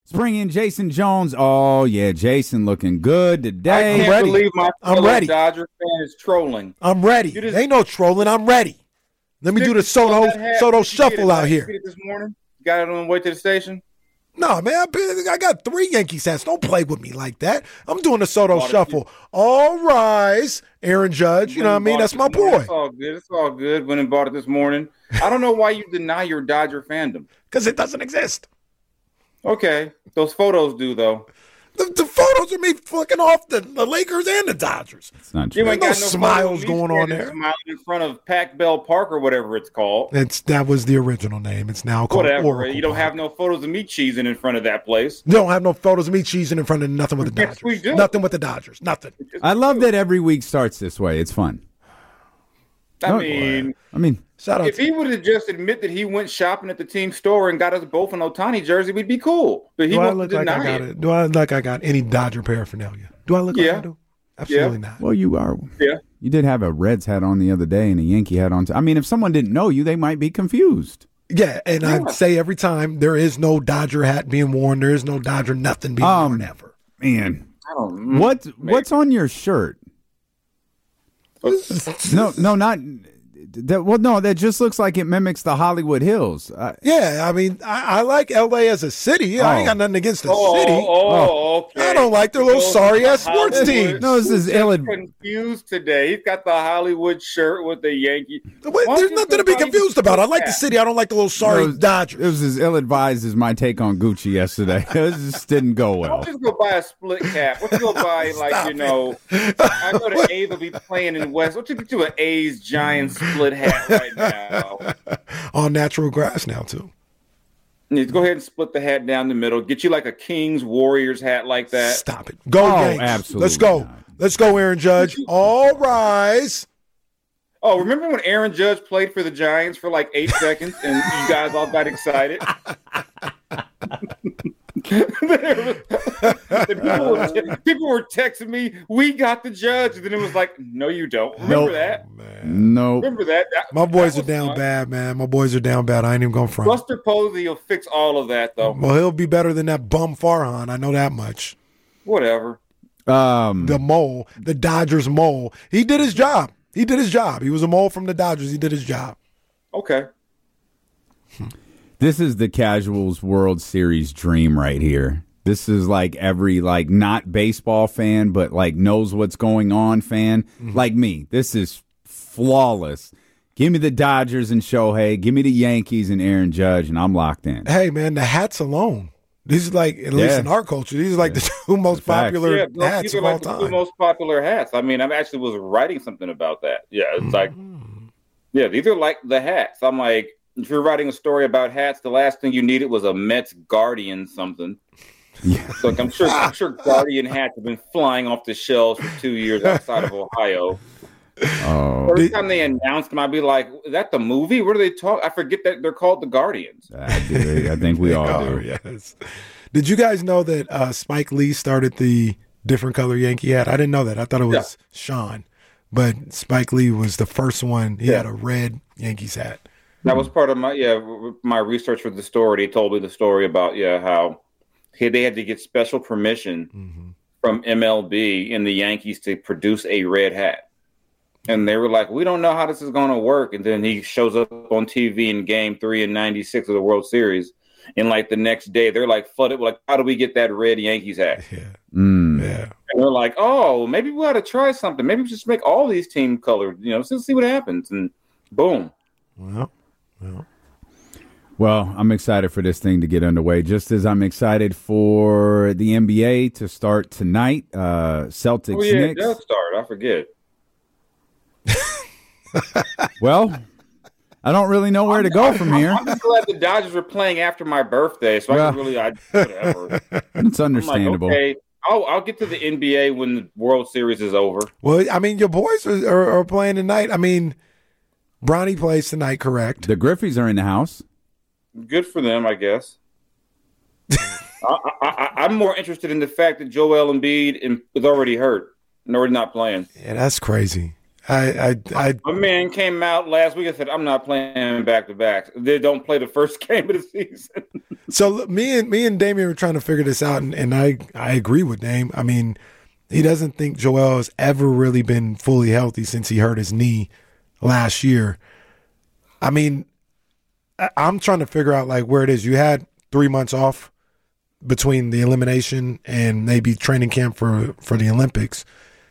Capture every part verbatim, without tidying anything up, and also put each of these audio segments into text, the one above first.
Let's bring in Jason Jones. Oh, yeah, Jason looking good today. I can't ready. believe my I'm ready. Dodger fan is trolling. I'm ready. You just- Ain't no trolling. I'm ready. Let me do the Soto Soto shuffle out here. This morning, got it on the way to the station. No, man, I, I got three Yankees hats. Don't play with me like that. I'm doing the Soto shuffle. All rise, Aaron Judge. You know what I mean? That's my boy. It's all good. It's all good. Went and bought it this morning. I don't know why you deny your Dodger fandom. Because it doesn't exist. Okay. Those photos do, though. The, the photos are me flicking off the, the Lakers and the Dodgers. It's not true. You ain't There's got no no smiles photos of me going on standing there. Smiling in front of Pac Bell Park or whatever it's called. It's That was the original name. It's now called Whatever. Oracle You don't Park. have no photos of me cheesing in front of that place. You don't have no photos of me cheesing in front of nothing with the Yes, Dodgers. we do. Nothing with the Dodgers. Nothing. I love that every week starts this way. It's fun. I No, mean, I mean, Shout out if to he would have just admit that he went shopping at the team store and got us both an Ohtani jersey, we'd be cool. But he Do I wants look to like I deny got it. it? Do I look like I got any Dodger paraphernalia? Do I look like Yeah. I do? Absolutely not. well, you are. Yeah. You did have a Reds hat on the other day and a Yankee hat on. T- I mean, if someone didn't know you, they might be confused. Yeah, and Yeah. I say every time there is no Dodger hat being worn. There is no Dodger nothing being Um, worn ever. Man, I don't what what's on your shirt? No, no, not that. Well, no, that just looks like it mimics the Hollywood Hills. Uh, Yeah, I mean, I, I like L A as a city. I ain't got nothing against the Oh, city. oh, okay. I don't like their little sorry-ass sports Hollywood. team. no, this is ill. Confused today. He's got the Hollywood shirt with the Yankee. Wait, Why there's don't you nothing to put be on your confused about. I like the hat? city. I don't like the little sorry It was- Dodgers. It was as ill advised as my take on Gucci yesterday. It just didn't go Why well. don't you just go buy a split cap? What you go buy, like, Stop you know, I know the A's will be playing in West. What you do an A's giant split hat right now? On natural grass now, too. You go ahead and split the hat down the middle. Get you like a Kings Warriors hat like that. Stop it. Go, Oh, Yanks. absolutely Let's go. not. Let's go, Aaron Judge. All rise. Oh, remember when Aaron Judge played for the Giants for like eight seconds and you guys all got excited? people, were te- people were texting me, "We got the Judge," and then it was like, "No, you don't." Remember Nope. that? No, Remember that? That- My boys that are was down fun. bad, man. My boys are down bad. I ain't even going to front. Buster Posey will fix all of that, though. Well, he'll be better than that bum Farhan. I know that much. Whatever. um, The mole, the Dodgers mole. He did his job. He did his job. He was a mole from the Dodgers. He did his job. Okay. this is the Casuals World Series dream right here. This is like every like not baseball fan, but like knows what's going on fan Mm-hmm. like me. This is flawless. Give me the Dodgers and Shohei. Give me the Yankees and Aaron Judge, and I'm locked in. Hey, man, the hats alone. These are like, at least Yeah. in our culture, these are like the two most Facts. popular Yeah, those- hats these are of all like the two time. most popular hats. I mean, I actually was writing something about that. Yeah, it's like, Mm. yeah, these are like the hats. I'm like, if you're writing a story about hats, the last thing you needed was a Mets Guardian something. Yeah. So like, I'm sure, I'm sure Guardian hats have been flying off the shelves for two years outside of Ohio. Oh, Every time they announced them, I'd be like, "Is that the movie? What do they talk?" I forget that they're called the Guardians. I, do. I think we all Oh, do. yes. Did you guys know that uh, Spike Lee started the different color Yankee hat? I didn't know that. I thought it was Yeah. Sean, but Spike Lee was the first one. He Yeah. had a red Yankees hat. That was part of my yeah my research for the story. They told me the story about yeah how he, they had to get special permission Mm-hmm. from M L B and the Yankees to produce a red hat. And they were like, "We don't know how this is going to work." And then he shows up on T V in Game Three and ninety-six of the World Series, and like the next day, they're like flooded. Like, how do we get that red Yankees hat? Yeah, Mm. yeah. And they're like, "Oh, maybe we ought to try something. Maybe we just make all these team colored. You know, let's see what happens." And boom. Well, well. Well, I'm excited for this thing to get underway, just as I'm excited for the N B A to start tonight. Uh, Celtics, Oh yeah, it Knicks. does start. I forget. Well, I don't really know where to go from here. I'm just glad the Dodgers were playing after my birthday, so I Well. can really, I whatever. It's I'm like, understandable. okay, I'll, I'll get to the N B A when the World Series is over. Well, I mean, your boys are, are, are playing tonight. I mean, Bronny plays tonight, correct? The Griffies are in the house. Good for them, I guess. I, I, I, I'm more interested in the fact that Joel Embiid is already hurt and already not playing. Yeah, that's crazy. I, I, I, A man came out last week and said, "I'm not playing back to back. They don't play the first game of the season." So me and me and Damian were trying to figure this out, and, and I I agree with Dame. I mean, he doesn't think Joel has ever really been fully healthy since he hurt his knee last year. I mean, I, I'm trying to figure out like where it is. You had three months off between the elimination and maybe training camp for, for the Olympics.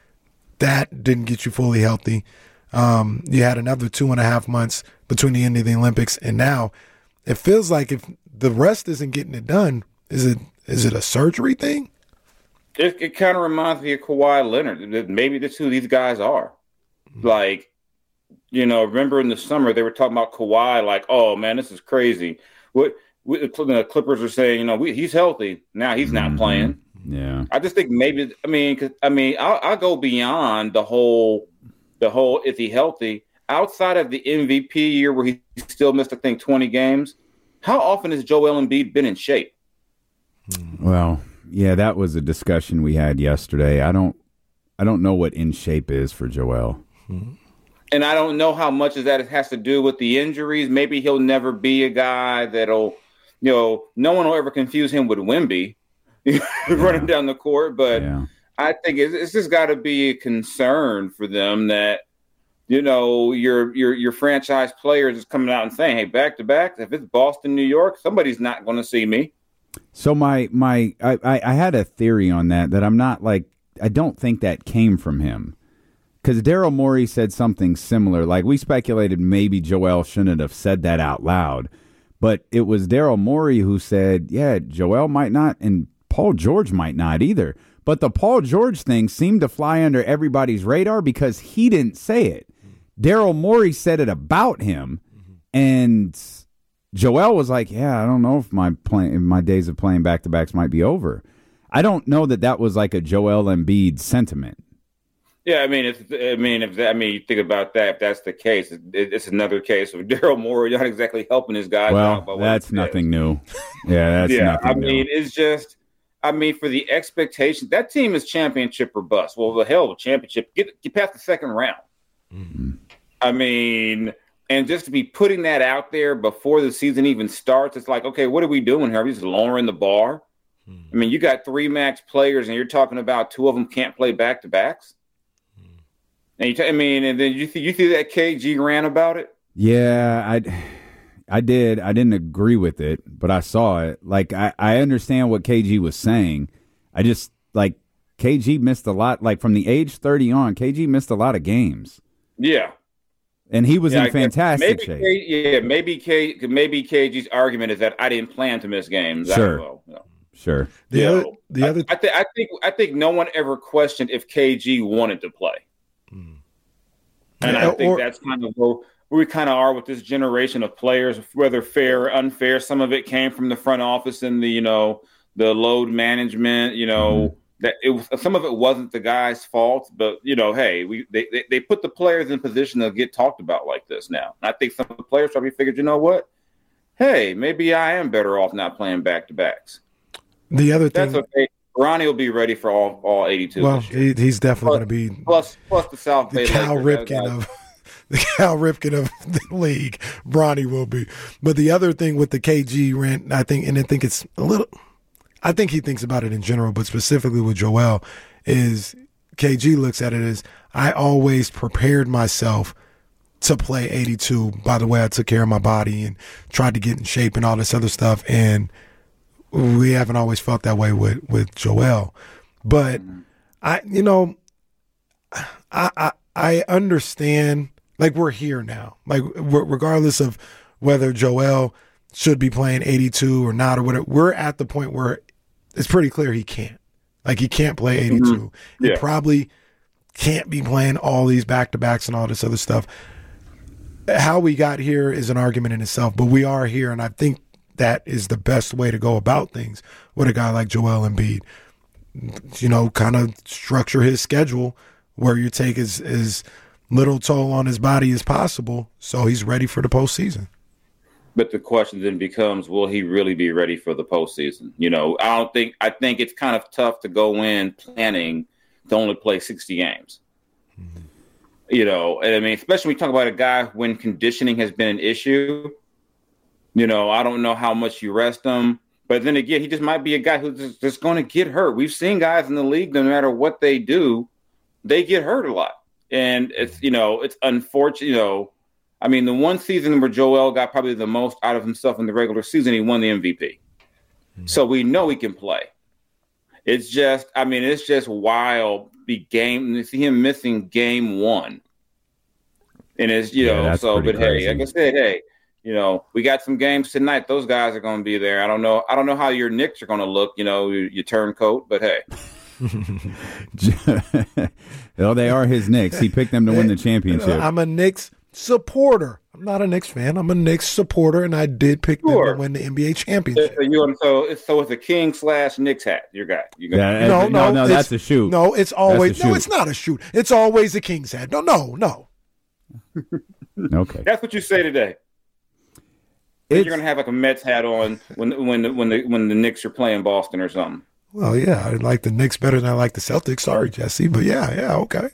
That didn't get you fully healthy. Um, you had another two and a half months between the end of the Olympics, and now it feels like if the rest isn't getting it done, is it is it a surgery thing? It, it kind of reminds me of Kawhi Leonard. Maybe that's who these guys are. Mm-hmm. Like, you know, remember in the summer they were talking about Kawhi, like, oh man, this is crazy. What, what the Clippers are saying, you know, we, he's healthy now, he's not mm-hmm. playing. Yeah, I just think maybe. I mean, cause, I mean, I'll, I'll go beyond the whole, the whole. Is he healthy? Outside of the M V P year where he still missed, I think, twenty games. How often has Joel Embiid been in shape? Well, yeah, that was a discussion we had yesterday. I don't, I don't know what in shape is for Joel, and I don't know how much of that has to do with the injuries. Maybe he'll never be a guy that'll, you know, no one will ever confuse him with Wemby. running down the court, but yeah. I think it's, it's just got to be a concern for them that, you know, your your your franchise players is coming out and saying, "Hey, back to back, if it's Boston, New York, somebody's not going to see me." So my my I, I I had a theory on that that I'm not like I don't think that came from him because Daryl Morey said something similar. Like we speculated maybe Joel shouldn't have said that out loud, but it was Daryl Morey who said, "Yeah, Joel might not," and Paul George might not either. But the Paul George thing seemed to fly under everybody's radar because he didn't say it. Daryl Morey said it about him, and Joel was like, yeah, I don't know if my play, if my days of playing back-to-backs might be over. I don't know that that was like a Joel Embiid sentiment. Yeah, I mean, it's, I mean, if that, I mean, you think about that. If that's the case, it, it's another case of Daryl Morey not exactly helping his guys well, out. Well, that's nothing new. Yeah, that's yeah. nothing I mean, new. it's just. I mean, for the expectation, that team is championship or bust. Well, the hell of a championship. Get, get past the second round. Mm-hmm. I mean, and just to be putting that out there before the season even starts, it's like, okay, what are we doing here? Are we just lowering the bar? Mm-hmm. I mean, you got three max players, and you're talking about two of them can't play back-to-backs? Mm-hmm. And you t- I mean, and then you, th- you see that K G ran about it? Yeah, I I did. I didn't agree with it, but I saw it. Like, I, I understand what K G was saying. I just, like, K G missed a lot. Like, from the age thirty on, K G missed a lot of games. Yeah. And he was yeah, in fantastic maybe shape. K, yeah, maybe K, maybe K G's argument is that I didn't plan to miss games. Sure. I don't know, you know. Sure. The you other, know, the I, other, I, th- I think, I think no one ever questioned if K G wanted to play, mm. and yeah, I think or, that's kind of where we kind of are with this generation of players, whether fair or unfair. Some of it came from the front office and the, you know, the load management, you know, mm-hmm. that it was, some of it wasn't the guy's fault, but, you know, hey, we they, they, they put the players in position to get talked about like this now. And I think some of the players probably figured, you know what? Hey, maybe I am better off not playing back-to-backs. The other thing. That's okay. Ronnie will be ready for all, all eighty-two. Well, he, he's definitely going to be. Plus, plus the South the Bay Cal Lakers, Ripken of. The Cal Ripken of the league, Bronny will be. But the other thing with the K G rant, I think, and I think it's a little, I think he thinks about it in general, but specifically with Joel, is K G looks at it as I always prepared myself to play eighty-two by the way I took care of my body and tried to get in shape and all this other stuff. And we haven't always felt that way with, with Joel. But I, you know, I, I, I understand. Like, we're here now. Like, regardless of whether Joel should be playing eighty-two or not or whatever, we're at the point where it's pretty clear he can't. Like, he can't play eighty-two. Mm-hmm. Yeah. He probably can't be playing all these back-to-backs and all this other stuff. How we got here is an argument in itself, but we are here, and I think that is the best way to go about things with a guy like Joel Embiid. You know, kind of structure his schedule where you take his, his – little toll on his body as possible, so he's ready for the postseason. But the question then becomes, will he really be ready for the postseason? You know, I don't think, I think it's kind of tough to go in planning to only play sixty games. Mm-hmm. You know, and I mean, especially when we talk about a guy when conditioning has been an issue, you know, I don't know how much you rest him. But then again, he just might be a guy who's just, just going to get hurt. We've seen guys in the league, no matter what they do, they get hurt a lot. And it's, you know, it's unfortunate, you know, I mean, the one season where Joel got probably the most out of himself in the regular season, he won the M V P. Mm-hmm. So we know he can play. It's just, I mean, it's just wild. The game, to see him missing game one. And it's, you Yeah, know, so, but crazy. hey, like I said, hey, you know, we got some games tonight. Those guys are going to be there. I don't know. I don't know how your Knicks are going to look, you know, your, your turncoat, but hey. Well, they are his Knicks. He picked them to win the championship. I'm a Knicks supporter. I'm not a Knicks fan. I'm a Knicks supporter, and I did pick Sure. them to win the N B A championship. So, you, so, it's, so it's a King slash Knicks hat. Your guy. You got Yeah, No, no, no, no, it's- that's a shoot. No, it's always a no. shoot. It's not a shoot. It's always a King's hat. No, no, no. Okay. That's what you say today. It's- You're gonna have like a Mets hat on when when the, when the when the Knicks are playing Boston or something. Well, yeah, I like the Knicks better than I like the Celtics. Sorry, Jesse, but yeah, yeah, okay.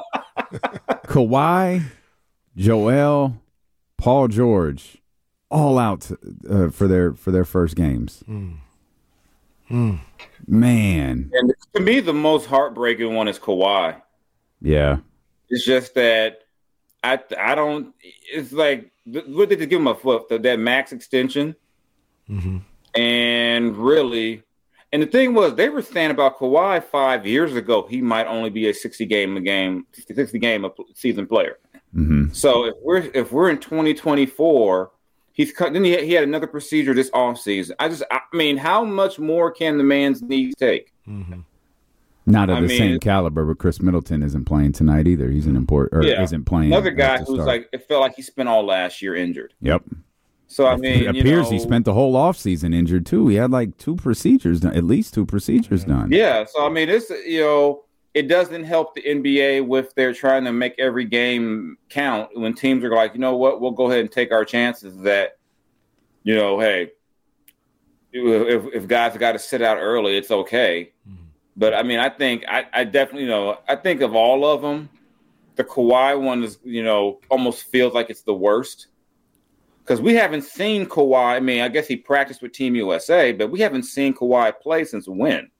Kawhi, Joel, Paul George, all out uh, for their for their first games. Mm. Mm. Man, And to me, the most heartbreaking one is Kawhi. yeah, It's just that I I don't. It's like what did they give him a foot that max extension, Mm-hmm. and really, and the thing was they were saying about Kawhi five years ago he might only be a sixty game a game sixty game a season player. mm-hmm. So if we're if we're in twenty twenty-four, he's cut. Then he had, he had another procedure this offseason. I just I mean, how much more can the man's knees take? Mm-hmm. Not of I the mean- same caliber, but Chris Middleton isn't playing tonight either. He's an import or Yeah. isn't playing. Another at guy the who's start. like it felt like he spent all last year injured. Yep. So I mean, it you appears know, he spent the whole offseason injured too. He had like two procedures done, at least two procedures done. Yeah, so I mean, it's you know, it doesn't help the N B A with they're trying to make every game count when teams are like, you know what, we'll go ahead and take our chances that, you know, hey, if if guys got to sit out early, it's okay. Mm-hmm. But I mean, I think I, I definitely, you know, I think of all of them, the Kawhi one is, you know, almost feels like it's the worst. Because we haven't seen Kawhi. I mean, I guess he practiced with Team U S A, but we haven't seen Kawhi play since when?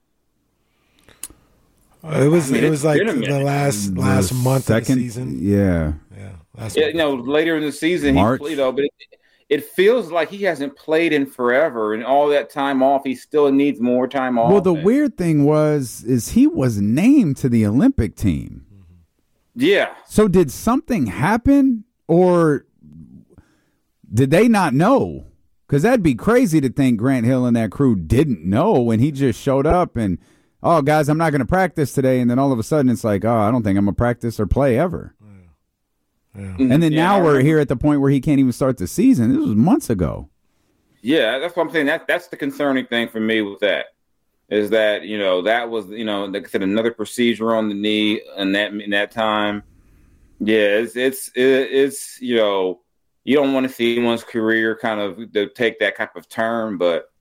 Uh, it was I mean, it was it's like been a the minute. last The last month second, of the season. Yeah. Yeah, last Yeah, month. you know, later in the season, March. he, you know, but it, it feels like he hasn't played in forever, and all that time off, he still needs more time off. Well, the and- weird thing was is he was named to the Olympic team. yeah, So did something happen, or did they not know? Because that'd be crazy to think Grant Hill and that crew didn't know when he just showed up and, oh, guys, I'm not going to practice today. And then all of a sudden it's like, oh, I don't think I'm going to practice or play ever. Yeah. And then Yeah, now I we're remember. here at the point where he can't even start the season. This was months ago. Yeah, that's what I'm saying. That that's the concerning thing for me with that is that you know that was you know like I said another procedure on the knee in that in that time. Yeah, it's it's it's you know you don't want to see anyone's career kind of to take that type of turn, but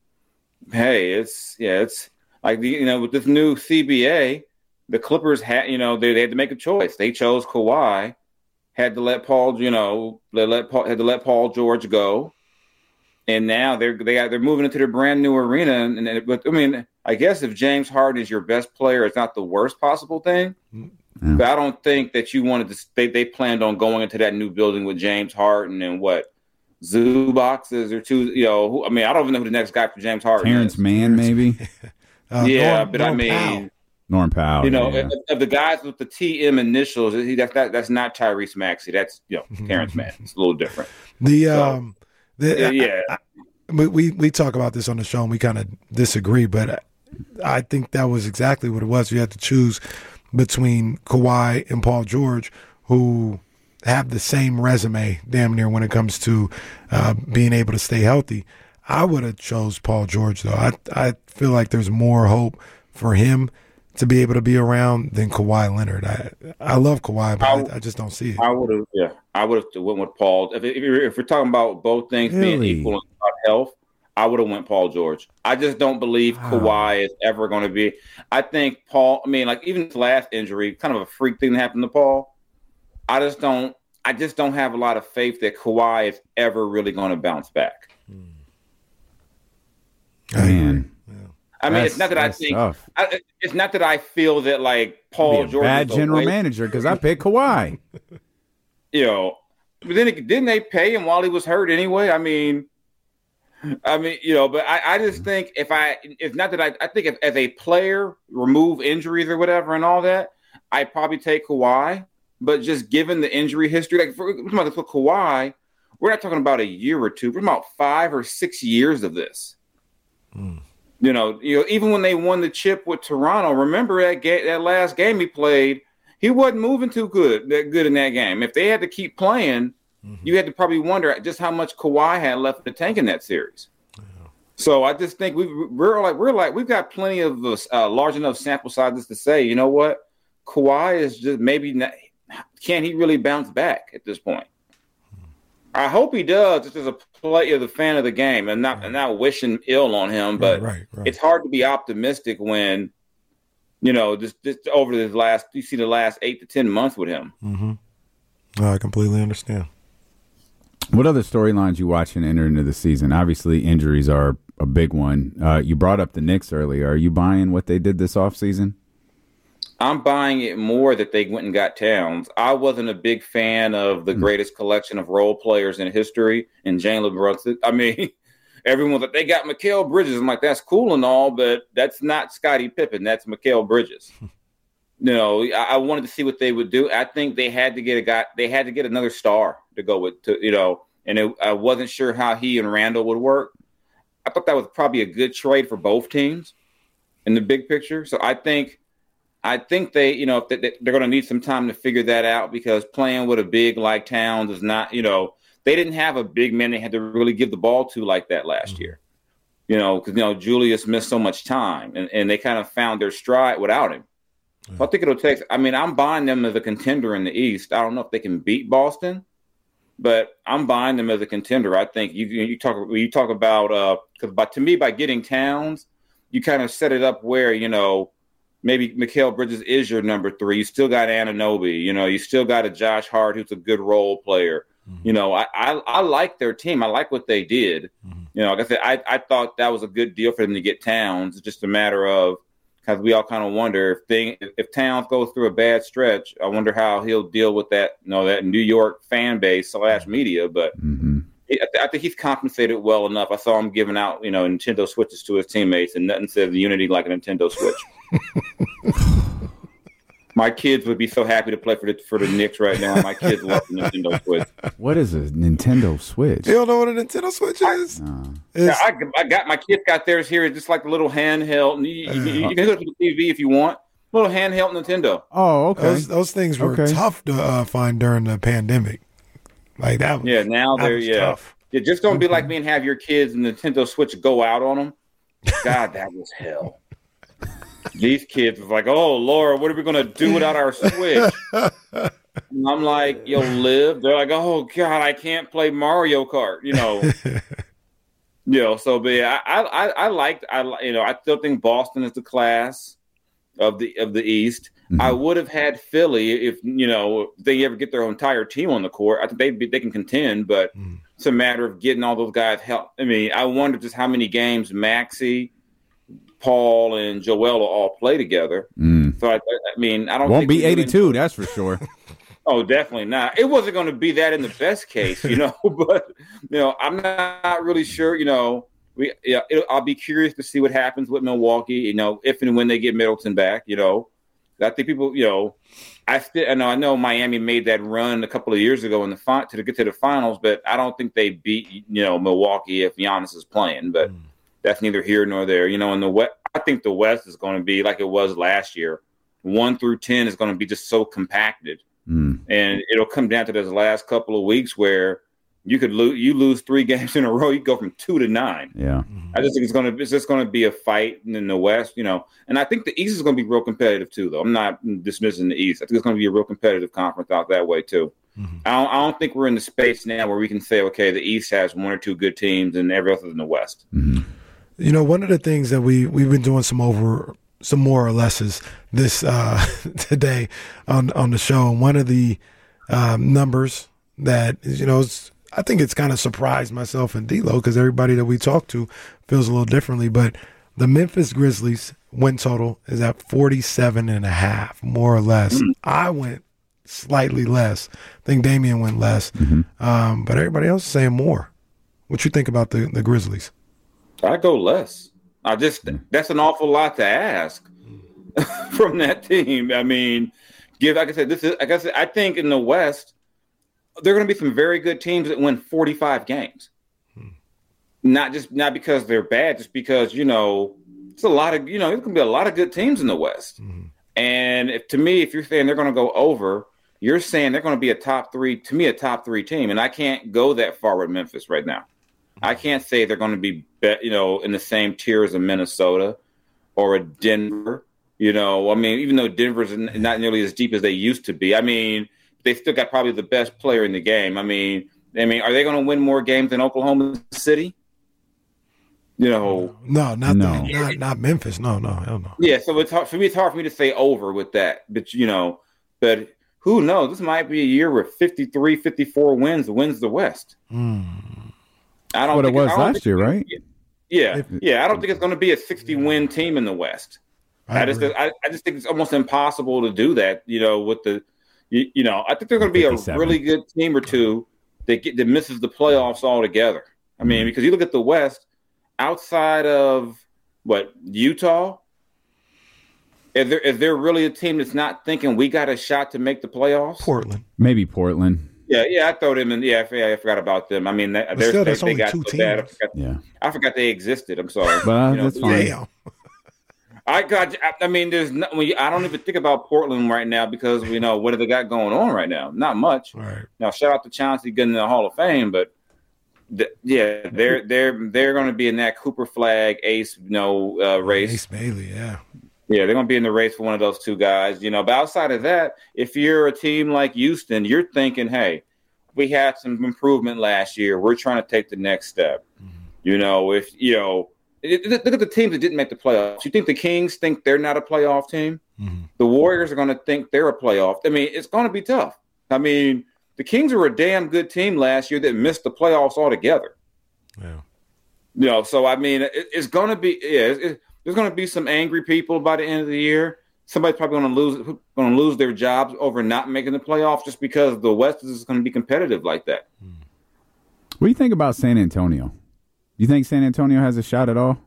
hey, it's yeah, it's like the, you know with this new C B A, the Clippers had you know they, they had to make a choice. They chose Kawhi, had to let Paul you know they let Paul, had to let Paul George go. And now they're they got, they're moving into their brand new arena. And, and but I mean, I guess if James Harden is your best player, it's not the worst possible thing. Yeah. But I don't think that you wanted to. They they planned on going into that new building with James Harden and what zoo boxes or two. You know, who, I mean, I don't even know who the next guy for James Harden Terrence is. Mann, maybe? Uh, yeah, Norm- but I Norm mean, Powell. Norm Powell. you know, yeah. of, of the guys with the T M initials, he, that's that, that's not Tyrese Maxey. That's you know Terrence Mann. It's a little different. the So, um the yeah. I- I- we, we we talk about this on the show and we kind of disagree, but I, I think that was exactly what it was. You had to choose between Kawhi and Paul George, who have the same resume damn near when it comes to uh, being able to stay healthy. I would have chose Paul George though. I I feel like there's more hope for him to be able to be around than Kawhi Leonard. I I love Kawhi, but I, I just don't see it. I would have, yeah, I would have went with Paul. If, if, if we're talking about both things being Really? equal in health, I would have went Paul George. I just don't believe Wow. Kawhi is ever going to be. I think Paul. I mean, like even his last injury, kind of a freak thing that happened to Paul. I just don't. I just don't have a lot of faith that Kawhi is ever really going to bounce back. Man. I mean, That's- it's not that I that's think. tough. I, it's not that I feel that like Paul Be a George bad is general away- manager because I picked Kawhi. You know, but then it, didn't they pay him while he was hurt anyway? I mean, I mean, you know, but I, I just think if I, it's not that I, I think if, as a player, remove injuries or whatever and all that, I'd probably take Kawhi. But just given the injury history, like for, for Kawhi, we're not talking about a year or two. We're about five or six years of this. Mm. You know, you know, even when they won the chip with Toronto, remember that ga- that last game he played, he wasn't moving too good, that good in that game. If they had to keep playing, mm-hmm. you had to probably wonder just how much Kawhi had left in the tank in that series. Yeah. So I just think we we're like we're like we've got plenty of uh, large enough sample sizes to say, you know what, Kawhi is just maybe not, can he really bounce back at this point? I hope he does, just as a player, the fan of the game, and not right. and not wishing ill on him. But right, right, right. It's hard to be optimistic when, you know, just, just over the last, you see the last eight to ten months with him. Mm-hmm. No, I completely understand. What other storylines you watching enter into the season? Obviously, injuries are a big one. Uh, you brought up the Knicks earlier. Are you buying what they did this offseason? I'm buying it more that they went and got Towns. I wasn't a big fan of the mm. greatest collection of role players in history in Jalen Brunson. I mean, everyone's like, they got Mikal Bridges. I'm like, that's cool and all, but that's not Scottie Pippen. That's Mikal Bridges. you know, I, I wanted to see what they would do. I think they had to get a guy. They had to get another star to go with, to, you know, and it, I wasn't sure how he and Randall would work. I thought that was probably a good trade for both teams in the big picture. So I think. I think they, you know, they're going to need some time to figure that out because playing with a big like Towns is not, you know, they didn't have a big man they had to really give the ball to like that last mm-hmm. year, you know, because, you know, Julius missed so much time and, and they kind of found their stride without him. Mm-hmm. So I think it'll take, I mean, I'm buying them as a contender in the East. I don't know if they can beat Boston, but I'm buying them as a contender. I think you you talk, you talk about, uh, because by, to me, by getting Towns, you kind of set it up where, you know, maybe Mikal Bridges is your number three. You still got Anunoby. You know, you still got a Josh Hart who's a good role player. Mm-hmm. You know, I, I I like their team. I like what they did. Mm-hmm. You know, like I said, I, I thought that was a good deal for them to get Towns. It's just a matter of, because we all kind of wonder if thing if Towns goes through a bad stretch, I wonder how he'll deal with that, you know, that New York fan base slash media. But mm-hmm. it, I think he's compensated well enough. I saw him giving out, you know, Nintendo Switches to his teammates, and nothing says unity like a Nintendo Switch. My kids would be so happy to play for the for the Knicks right now. My kids love the Nintendo Switch. What is a Nintendo Switch? You don't know what a Nintendo Switch is? Uh, yeah, I, I got my kids got theirs here. It's just like a little handheld. You, you, you, you can hook it to the T V if you want. Little handheld Nintendo. Oh, okay. Those, those things were okay. tough to uh, find during the pandemic. Like that. Was, yeah, now that they're was yeah. tough. yeah. Just don't be like me and have your kids and Nintendo Switch go out on them. God, that was hell. These kids was like, oh, Laura, what are we going to do without our Switch? And I'm like, you'll live. They're like, oh, God, I can't play Mario Kart, you know. you know, so, but yeah, I, I, I liked, I, you know, I still think Boston is the class of the of the East. Mm-hmm. I would have had Philly if, you know, if they ever get their entire team on the court. I think they they can contend, but mm. it's a matter of getting all those guys help. I mean, I wonder just how many games Maxey, Paul, and Joel will all play together. Mm. So I, I mean, I don't won't think be eighty-two. That's for sure. Oh, definitely not. It wasn't going to be that in the best case, you know. But you know, I'm not really sure. You know, we. Yeah, it, I'll be curious to see what happens with Milwaukee. You know, if and when they get Middleton back. You know, I think people. You know, I still. I know. I know Miami made that run a couple of years ago in the fi- to get to the finals, but I don't think they beat you know Milwaukee if Giannis is playing. But mm. that's neither here nor there. You know, in the West, I think the West is going to be like it was last year. One through ten is going to be just so compacted. Mm. And it'll come down to those last couple of weeks where you could lose. You lose three games in a row. You go from two to nine. Yeah, I just think it's going to. It's just going to be a fight in the West, you know. And I think the East is going to be real competitive too. Though I'm not dismissing the East. I think it's going to be a real competitive conference out that way too. Mm-hmm. I, don't, I don't think we're in the space now where we can say, okay, the East has one or two good teams, and every else is in the West. Mm-hmm. You know, one of the things that we we've been doing some over. some more or lesses this uh, today on on the show. And one of the um, numbers that, you know, is I think it's kind of surprised myself and D-Lo because everybody that we talk to feels a little differently. But the Memphis Grizzlies win total is at forty-seven and a half, more or less. Mm-hmm. I went slightly less. I think Damian went less. Mm-hmm. Um, but everybody else is saying more. What you think about the, the Grizzlies? I go less. I just that's an awful lot to ask from that team. I mean, give like I said, this is like I said, I think in the West, there are going to be some very good teams that win forty-five games. Hmm. Not just not because they're bad, just because, you know, it's a lot of, you know, there's going to be a lot of good teams in the West. Hmm. And if, to me, if you're saying they're going to go over, you're saying they're going to be a top three, to me, a top three team. And I can't go that far with Memphis right now. I can't say they're going to be, you know, in the same tier as a Minnesota or a Denver. You know, I mean, even though Denver's not nearly as deep as they used to be. I mean, they still got probably the best player in the game. I mean, I mean, are they going to win more games than Oklahoma City? You know, no, not no. The, not not Memphis. No, no, hell no. Yeah, so it's hard for me. It's hard for me to say over with that, but you know, but who knows? This might be a year where fifty-three, fifty-four wins wins the West. Mm. I don't. What think it was last year, right? Yeah, yeah. I don't think it's going to be a sixty-win team in the West. I, I just, I, I just think it's almost impossible to do that. You know, with the, you, you know, I think there's going to be a really good team or two that get that misses the playoffs altogether. I mean, because you look at the West, outside of what Utah, is there is there really a team that's not thinking we got a shot to make the playoffs? Portland, maybe Portland. Yeah, yeah, I throw them in. Yeah, I forgot about them. I mean, they're, still, they, they only got two so teams. bad. I forgot, yeah, I forgot they existed. I'm sorry. Well, you know, that's fine. Yeah. I got. I mean, there's. No, I don't even think about Portland right now because we know what have they got going on right now. Not much. Right. Now, shout out to Chauncey getting in the Hall of Fame, but the, yeah, they're they're they're going to be in that Cooper Flag Ace, you know, uh, race. Ace Bailey, yeah. Yeah, they're going to be in the race for one of those two guys, you know. But outside of that, if you're a team like Houston, you're thinking, hey, we had some improvement last year. We're trying to take the next step. Mm-hmm. You know, if, you know, it, it, look at the teams that didn't make the playoffs. You think the Kings think they're not a playoff team? Mm-hmm. The Warriors are going to think they're a playoff. I mean, it's going to be tough. I mean, the Kings were a damn good team last year that missed the playoffs altogether. Yeah. You know, so, I mean, it, it's going to be, yeah, it, it, there's going to be some angry people by the end of the year. Somebody's probably going to lose going to lose their jobs over not making the playoffs just because the West is going to be competitive like that. What do you think about San Antonio? Do you think San Antonio has a shot at all?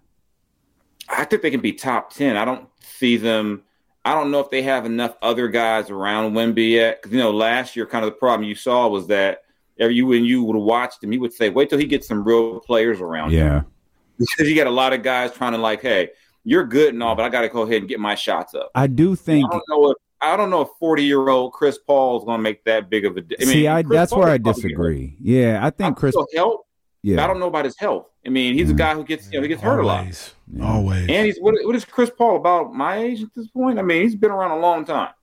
I think they can be top ten. I don't see them. I don't know if they have enough other guys around Wemby yet. Because, you know, last year kind of the problem you saw was that you when you would watch them, you would say, wait till he gets some real players around yeah. him. Because you got a lot of guys trying to like, hey, you're good and all, but I got to go ahead and get my shots up. I do think. I don't know if I don't know if forty-year-old Chris Paul is going to make that big of a. I See, mean, I, that's Paul where I disagree. Yeah, I think I Chris. Health. Yeah, I don't know about his health. I mean, he's mm-hmm. a guy who gets you know he gets Always. hurt a lot. Yeah. Always. And he's what, what is Chris Paul about my age at this point? I mean, he's been around a long time.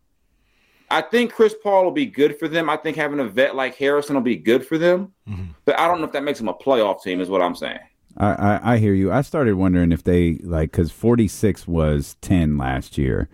I think Chris Paul will be good for them. I think having a vet like Harrison will be good for them. Mm-hmm. But I don't know if that makes them a playoff team. Is what I'm saying. I, I, I hear you. I started wondering if they like because forty-six was ten last year.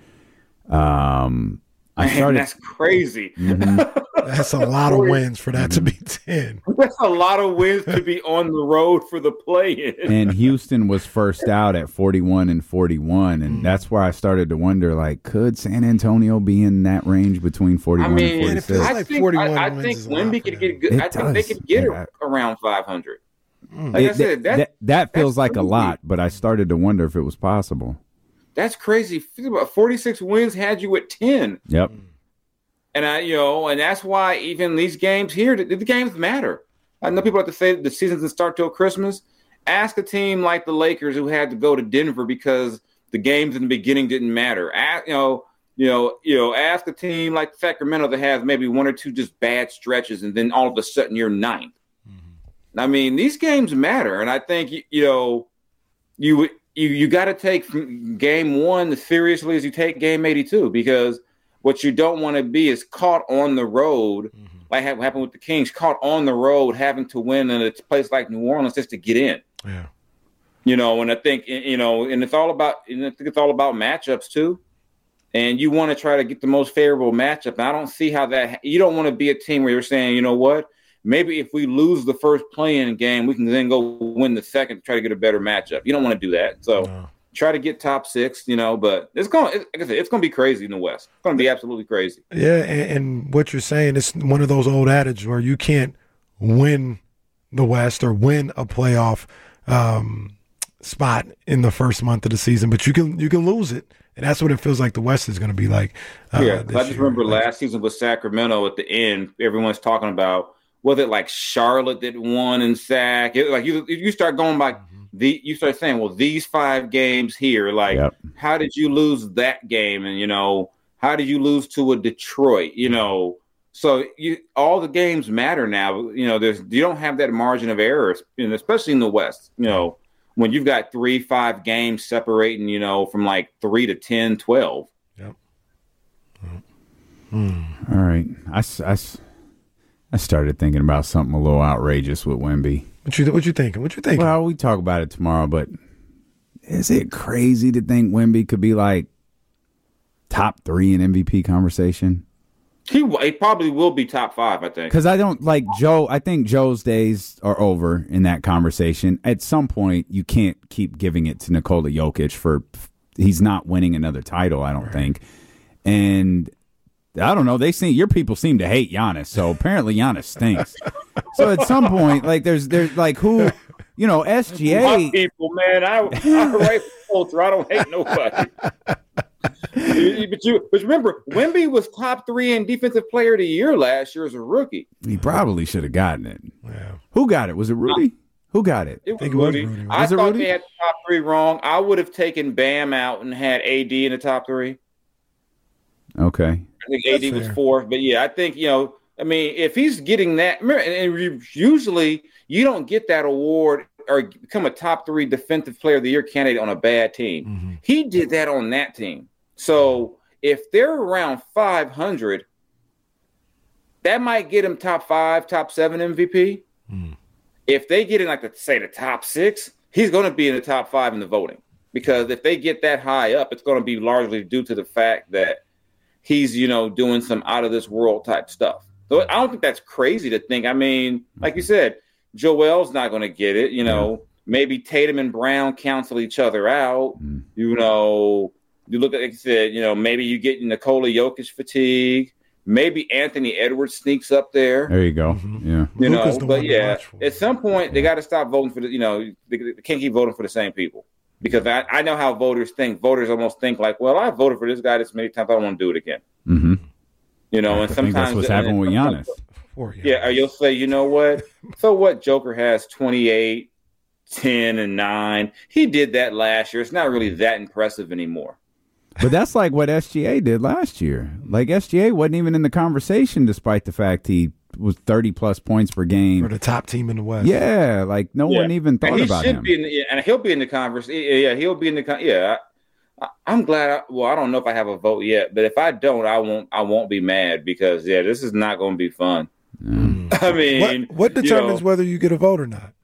Um, I Man, started. That's crazy. Mm-hmm. That's a lot of wins for that mm-hmm. to be ten. That's a lot of wins to be on the road for the play-in. And Houston was first out at forty-one and forty-one, and mm. that's where I started to wonder, like, could San Antonio be in that range between forty-one I mean, and forty-six? I like think, forty-one I, I think Wemby could get good. It I think does. they could get yeah. around five hundred. Mm. Like it, I said, that, that, that feels like crazy. a lot, but I started to wonder if it was possible. That's crazy. forty-six wins had you at ten. Yep. And I, you know, and that's why even these games here, the, the games matter. I know people like to say the season doesn't start till Christmas. Ask a team like the Lakers who had to go to Denver because the games in the beginning didn't matter. Ask, you know, you know, you know, ask a team like Sacramento that has maybe one or two just bad stretches, and then all of a sudden you're ninth. Mm-hmm. I mean, these games matter, and I think you know, you you you got to take game one as seriously as you take game eighty-two because. What you don't want to be is caught on the road, mm-hmm. like what happened with the Kings, caught on the road having to win in a place like New Orleans just to get in. Yeah, you know, and I think you know, and it's all about, and I think it's all about matchups too. And you want to try to get the most favorable matchup. And I don't see how that. You don't want to be a team where you're saying, you know what, maybe if we lose the first play-in game, we can then go win the second to try to get a better matchup. You don't want to do that. So no. Try to get top six, you know, but it's going to, like I said, it's going to be crazy in the West. It's going to be absolutely crazy. Yeah, and, and what you're saying is one of those old adages where you can't win the West or win a playoff um, spot in the first month of the season, but you can you can lose it. And that's what it feels like the West is going to be like. Uh, yeah, I just year. remember like, last season with Sacramento at the end, everyone's talking about, was it like Charlotte that won in sack? It, like you, you start going by mm-hmm. the, you start saying, well, these five games here, like yep. how did you lose that game? And you know, how did you lose to a Detroit? You know, so you all the games matter now. You know, there's you don't have that margin of error, and especially in the West. You know, when you've got three, five games separating, you know, from like three to ten, twelve. Yep. Mm. All right, I. I I started thinking about something a little outrageous with Wemby. What you what you thinking? What you thinking? Well, we talk about it tomorrow, but is it crazy to think Wemby could be like top three in M V P conversation? He he probably will be top five, I think. Because I don't like Joe. I think Joe's days are over in that conversation. At some point, you can't keep giving it to Nikola Jokic for he's not winning another title. I don't right. think, and. I don't know. They seem your people seem to hate Giannis, so apparently Giannis stinks. So at some point, like there's there's like who, you know, S G A. My people, man, I I write culture. I don't hate nobody. but you, but remember, Wemby was top three in Defensive Player of the Year last year as a rookie. He probably should have gotten it. Yeah. Who got it? Was it Rudy? I, Who got it? It was Rudy. It was Rudy. I was thought Rudy? They had the top three wrong. I would have taken Bam out and had A D in the top three. Okay. I think A D was fourth, but yeah, I think, you know, I mean, if he's getting that, and usually you don't get that award or become a top three defensive player of the year candidate on a bad team. Mm-hmm. He did that on that team. So if they're around five hundred, that might get him top five, top seven M V P. Mm. If they get in, like, the, say, the top six, he's going to be in the top five in the voting. Because if they get that high up, it's going to be largely due to the fact that he's, you know, doing some out of this world type stuff. So I don't think that's crazy to think. I mean, like you said, Joel's not going to get it. You know, yeah. Maybe Tatum and Brown cancel each other out. Mm. You know, you look at, like you said, you know, maybe you get Nikola Jokic fatigue. Maybe Anthony Edwards sneaks up there. There you go. Mm-hmm. Yeah. You Luka's know, but yeah, at some point yeah. they got to stop voting for the, you know, they, they can't keep voting for the same people. Because I, I know how voters think. Voters almost think like, well, I voted for this guy this many times. I don't want to do it again. Mm-hmm. You know, and I sometimes think that's what's happening with Giannis. Yeah, or you'll say, you know what? So what? Joker has twenty-eight, ten, and nine. He did that last year. It's not really that impressive anymore. But that's like what S G A did last year. Like S G A wasn't even in the conversation, despite the fact he was thirty plus points per game for the top team in the West. Yeah, like no yeah. one even thought and he about should him. Be in the, and he'll be in the conversation. Yeah, he'll be in the con- yeah. I, I'm glad. I, well, I don't know if I have a vote yet, but if I don't, I won't. I won't be mad because yeah, this is not going to be fun. Mm. I mean, what, what determines you know, whether you get a vote or not?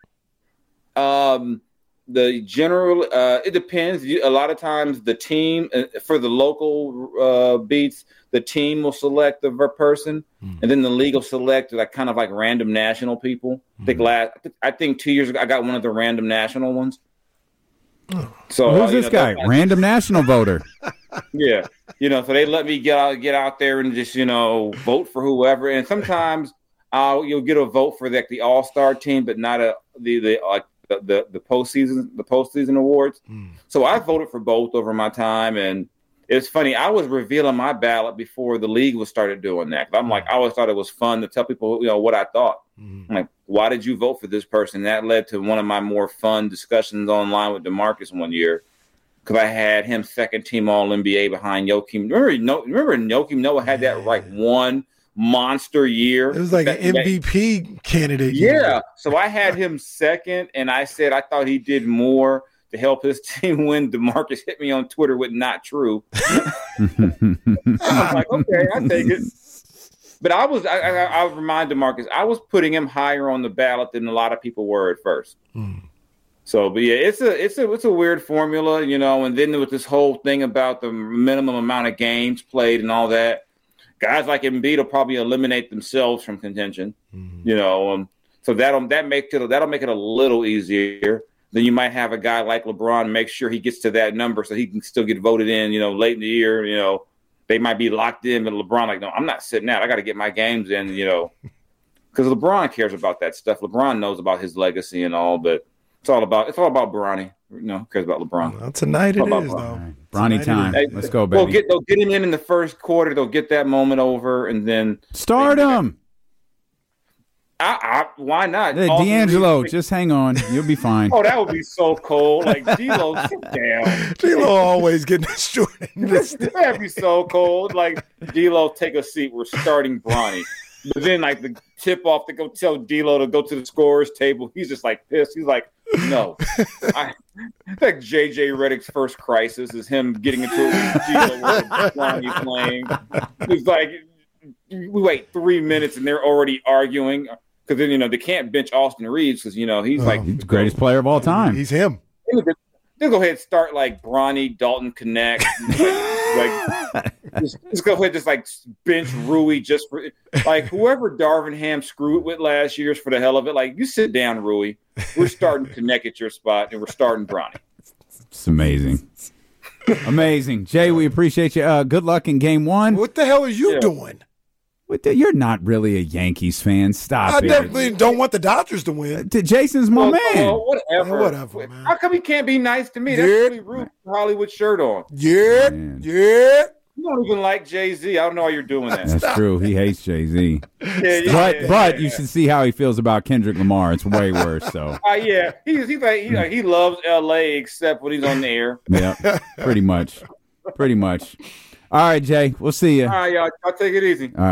Um, the general. Uh, it depends. A lot of times, the team uh, for the local uh, beats. The team will select the person, mm. and then the league will select like kind of like random national people. Mm. I think last, I think two years ago, I got one of the random national ones. Oh. So who's uh, this know, guy? Like, random national voter. Yeah, you know, so they let me get out, get out there and just you know vote for whoever. And sometimes I'll you'll get a vote for like the all star team, but not a the the like the the, the postseason the postseason awards. Mm. So I voted for both over my time and. It's funny. I was revealing my ballot before the league was started doing that. I'm like, I always thought it was fun to tell people, you know, what I thought. Mm-hmm. I'm like, why did you vote for this person? That led to one of my more fun discussions online with DeMarcus one year because I had him second team All N B A behind Joakim. Remember, no, remember Joakim Noah had that like one monster year. It was like that, an M V P that, candidate. Yeah. Year. So I had him second, and I said I thought he did more to help his team win. DeMarcus hit me on Twitter with not true. I'm like, okay, I take it. But I was, I, I, I'll remind DeMarcus, I was putting him higher on the ballot than a lot of people were at first. Mm. So, but yeah, it's a, it's a, it's a weird formula, you know. And then with this whole thing about the minimum amount of games played and all that, guys like Embiid will probably eliminate themselves from contention. Mm-hmm. You know, um, so that'll that make it that'll make it a little easier. Then you might have a guy like LeBron make sure he gets to that number so he can still get voted in. You know, late in the year. You know, they might be locked in, but LeBron like, no, I'm not sitting out. I got to get my games in. You know, because LeBron cares about that stuff. LeBron knows about his legacy and all, but it's all about it's all about Bronny. You know, cares about LeBron. Well, tonight it is, Bron. though. Bronny time. Hey, Let's go, baby. They'll get, they'll get him in in the first quarter. They'll get that moment over, and then start him. I, I, why not? Hey, D'Angelo, just hang on. You'll be fine. Oh, that would be so cold. Like, D'Lo, sit down. D'Lo always getting short. That'd be so cold. Like, D'Lo, take a seat. We're starting Bronny. But then, like, the tip off to go tell D'Lo to go to the scorer's table. He's just, like, pissed. He's like, no. I, like J J Redick's first crisis is him getting into it with D'Lo with Bronny playing. It's like, we wait three minutes and they're already arguing. Because then, you know, they can't bench Austin Reeves because, you know, he's oh, like he's the greatest player of all time. He's him. They'll go ahead and start like Bronny, Dalton Connect. like, just, just go ahead, just like bench Rui just for like whoever Darvin Ham screwed with last year for the hell of it. Like, you sit down, Rui. We're starting Connect at your spot and we're starting Bronny. It's amazing. Amazing. Jay, we appreciate you. Uh, good luck in game one. What the hell are you yeah. doing? You're not really a Yankees fan. Stop I it. I definitely don't want the Dodgers to win. Uh, Jason's my well, man. Well, whatever. Yeah, whatever, man. How come he can't be nice to me? That's yeah. really rude. Hollywood shirt on. Yeah, man. yeah. You don't even like Jay-Z. I don't know why you're doing that. That's true. He hates Jay-Z. yeah, yeah, but yeah, but yeah, you yeah. should see how he feels about Kendrick Lamar. It's way worse. So. Uh, yeah, he's he's like he, like, he loves L A except when he's on the air. Yeah, pretty much. Pretty much. All right, Jay. We'll see you. All right, y'all. I'll take it easy. All right.